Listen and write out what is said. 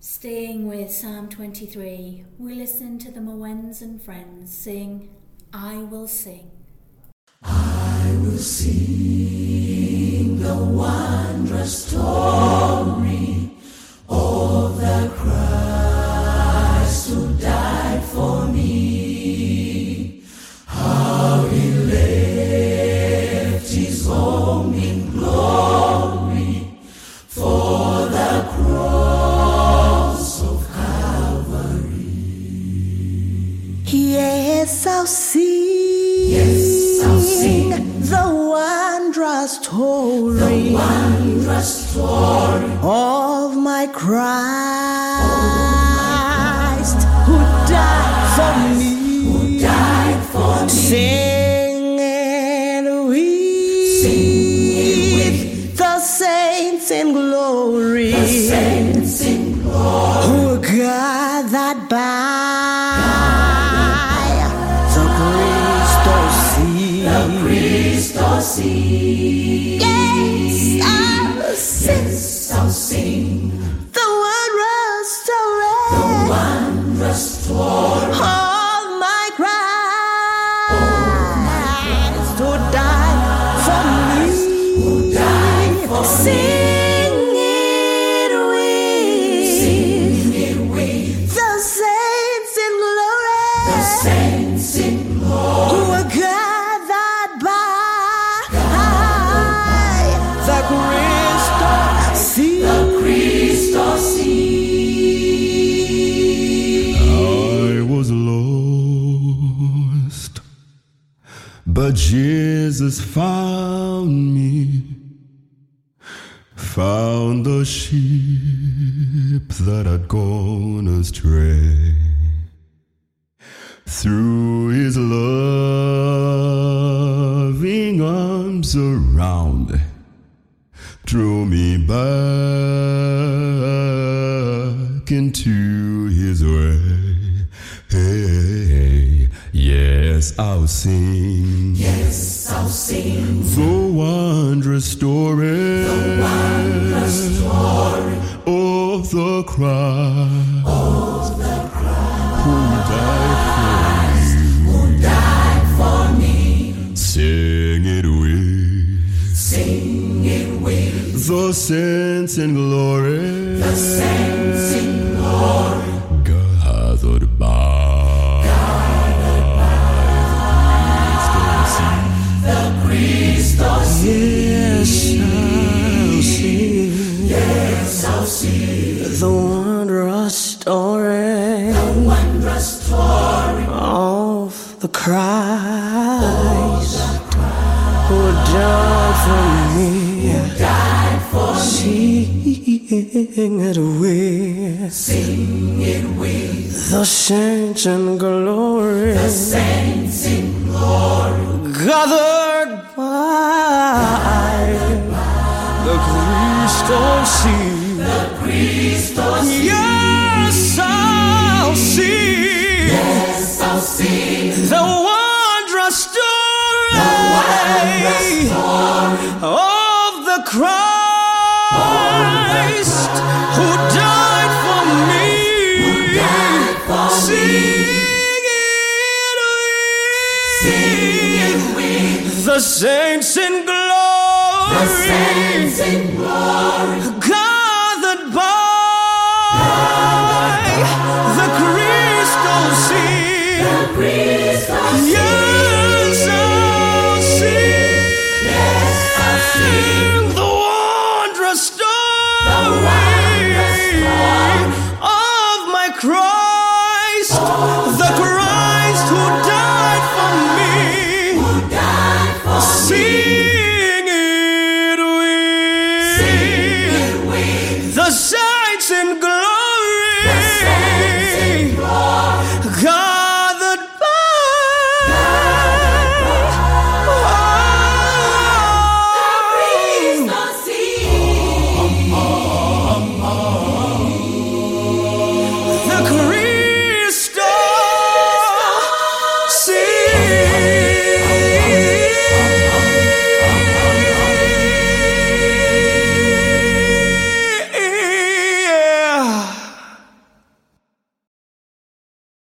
Staying with Psalm 23, we listen to the Mowens and Friends sing, I Will Sing. I will sing the wondrous story of the Christ who died for me. How he left his home in glory for the cross of Calvary. Yes, I'll sing. Yes, I'll sing the wondrous story of my Christ who died for me. Sing it with the saints in glory, who are gathered by the crystal sea. Yes, I'll sing the wondrous story of my Christ who died for me. Sing it with the saints in glory, who are gathered by the crystal sea. I was lost, but Jesus found me, found the sheep that had gone astray. Threw his loving arms around, drew me back into his way. Hey, yes, I'll sing. Yes, I'll sing The wondrous story of the Christ who died for me. Sing it with the saints in glory, gathered by the crystal sea. Yes, I'll sing the wondrous story of the Christ who died for me. Sing it with the saints in glory, gathered by the crystal sea. Yes, I'll sing the wondrous story of the Christ who died for me. Sing it with the saints in glory, gathered by the crystal sea. Yes, I'll sing the wondrous story of my Christ, the Christ who died for me. Sing it with the saints in glory.